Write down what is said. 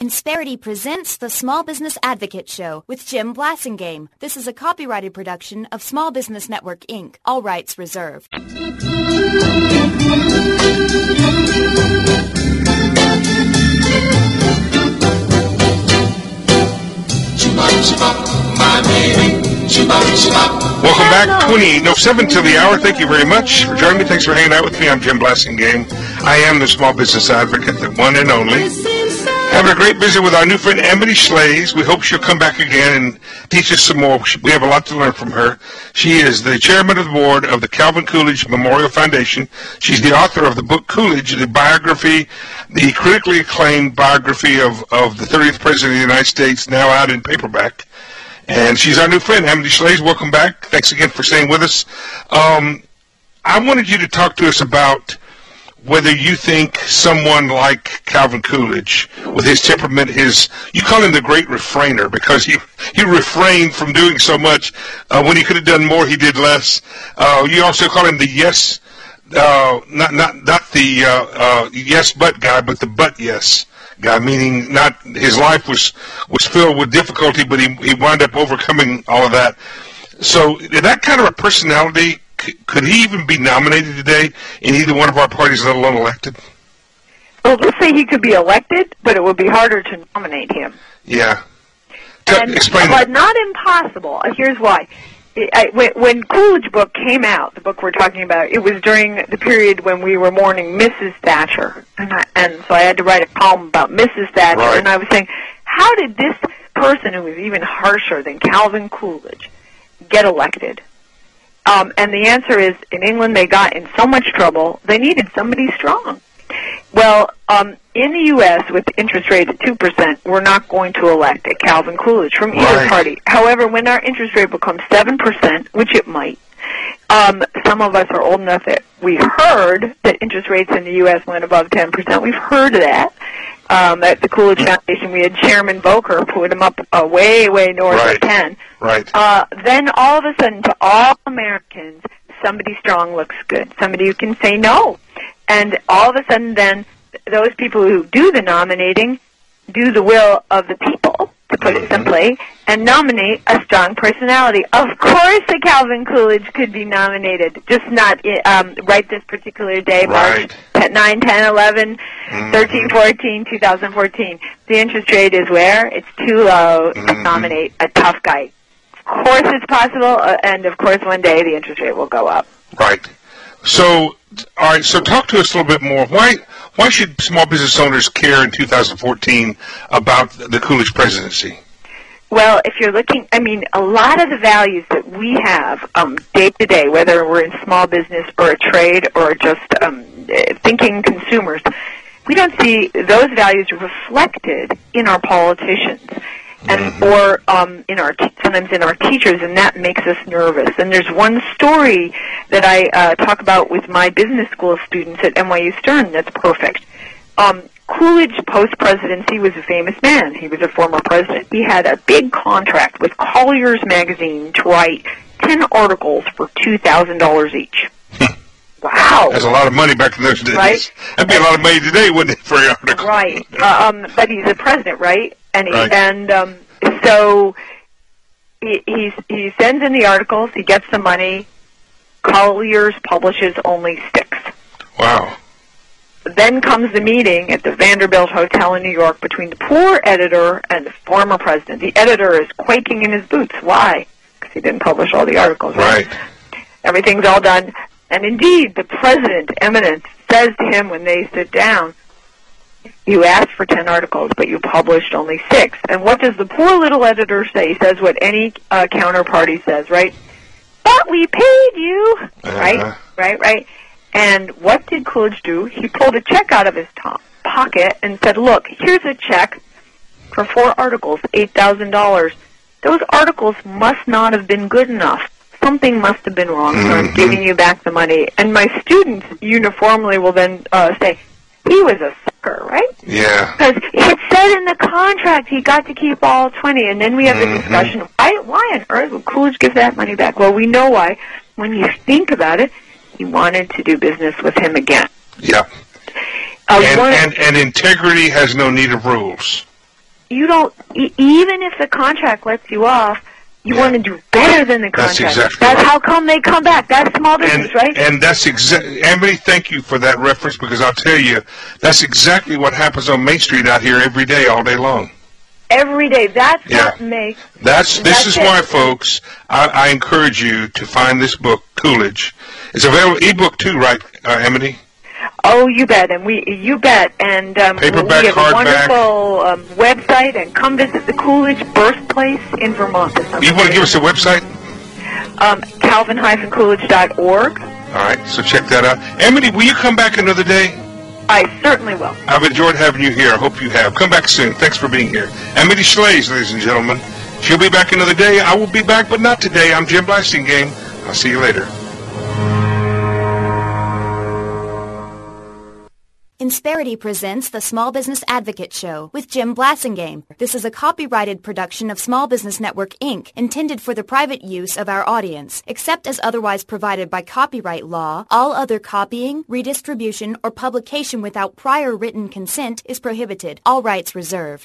Insperity presents the Small Business Advocate Show with Jim Blasingame. This is a copyrighted production of Small Business Network, Inc. All rights reserved. Welcome back, 28:07 till the hour. Thank you very much for joining me. Thanks for hanging out with me. I'm Jim Blasingame. I am the Small Business Advocate, the one and only. Having a great visit with our new friend, Amity Shlaes. We hope she'll come back again and teach us some more. We have a lot to learn from her. She is the chairman of the board of the Calvin Coolidge Memorial Foundation. She's the author of the book Coolidge, the biography, the critically acclaimed biography of the 30th President of the United States, now out in paperback. And she's our new friend, Amity Shlaes. Welcome back. Thanks again for staying with us. I wanted you to talk to us about whether you think someone like Calvin Coolidge, with his temperament, you call him the great refrainer because he refrained from doing so much. When he could have done more, he did less. You also call him the yes, not the yes but guy, but the but yes guy, meaning not his life was filled with difficulty, but he wound up overcoming all of that. So that kind of a personality, could he even be nominated today in either one of our parties, let alone elected? Well, let's say he could be elected, but it would be harder to nominate him. Yeah. Explain that. But not impossible. Here's why. When Coolidge book came out, the book we're talking about, it was during the period when we were mourning Mrs. Thatcher. And so I had to write a column about Mrs. Thatcher. Right. And I was saying, how did this person who was even harsher than Calvin Coolidge get elected? And the answer is, in England, they got in so much trouble, they needed somebody strong. Well, in the U.S., with the interest rate at 2%, we're not going to elect a Calvin Coolidge from either party. However, when our interest rate becomes 7%, which it might, some of us are old enough that we've heard that interest rates in the U.S. went above 10%. We've heard of that. At the Coolidge Foundation, we had Chairman Volcker put him up way north of 10. Right. Then all of a sudden, to all Americans, somebody strong looks good. Somebody who can say no. And all of a sudden, then, those people who do the nominating do the will of the people, to put it simply, and nominate a strong personality. Of course a Calvin Coolidge could be nominated, just not right this particular day, March 9, 10, 11, 13, 14, 2014. The interest rate is where? It's too low to nominate a tough guy. Of course it's possible, and of course one day the interest rate will go up. Right. So, all right, so talk to us a little bit more. Why should small business owners care in 2014 about the Coolidge presidency? Well, if you're looking, a lot of the values that we have day to day, whether we're in small business or a trade or just thinking consumers, we don't see those values reflected in our politicians and or sometimes in our teachers, and that makes us nervous. And there's one story that I talk about with my business school students at NYU Stern that's perfect. Coolidge, post-presidency, was a famous man. He was a former president. He had a big contract with Collier's magazine to write 10 articles for $2,000 each. Wow. That's a lot of money back in those days. Right? That'd be a lot of money today, wouldn't it, for an article? Right. But he's a president, right? So he sends in the articles, he gets the money, Collier's publishes only 6. Wow. Then comes the meeting at the Vanderbilt Hotel in New York between the poor editor and the former president. The editor is quaking in his boots. Why? Because he didn't publish all the articles. Right. Everything's all done. And indeed, the president, eminent, says to him when they sit down, you asked for 10 articles, but you published only 6. And what does the poor little editor say? He says what any counterparty says, right? But we paid you, right? And what did Coolidge do? He pulled a check out of his pocket and said, look, here's a check for 4 articles, $8,000. Those articles must not have been good enough. Something must have been wrong, so I'm giving you back the money. And my students uniformly will then say, he was a sucker, right? Yeah. Because it said in the contract he got to keep all 20, and then we have the discussion, why on earth would Coolidge give that money back? Well, we know why. When you think about it, he wanted to do business with him again. Yeah. And integrity has no need of rules. even if the contract lets you off, you want to do better than the contract. That's exactly That's right. how come they come back. That's small business, right? And that's exactly, Amity, thank you for that reference, because I'll tell you, that's exactly what happens on Main Street out here every day, all day long. Every day. That's what makes... This is why, folks, I encourage you to find this book, Coolidge. It's available ebook too, right, Amity? Oh, you bet, and you bet, and paperback, we have hardback. a wonderful website, and come visit the Coolidge birthplace in Vermont. You want to give us a website? Calvin-Coolidge.org. All right, so check that out. Amity, will you come back another day? I certainly will. I've enjoyed having you here. I hope you have. Come back soon. Thanks for being here. Amity Schlaze, ladies and gentlemen. She'll be back another day. I will be back, but not today. I'm Jim Blasingame. I'll see you later. Insperity presents the Small Business Advocate Show with Jim Blasingame. This is a copyrighted production of Small Business Network, Inc., intended for the private use of our audience. Except as otherwise provided by copyright law, all other copying, redistribution, or publication without prior written consent is prohibited. All rights reserved.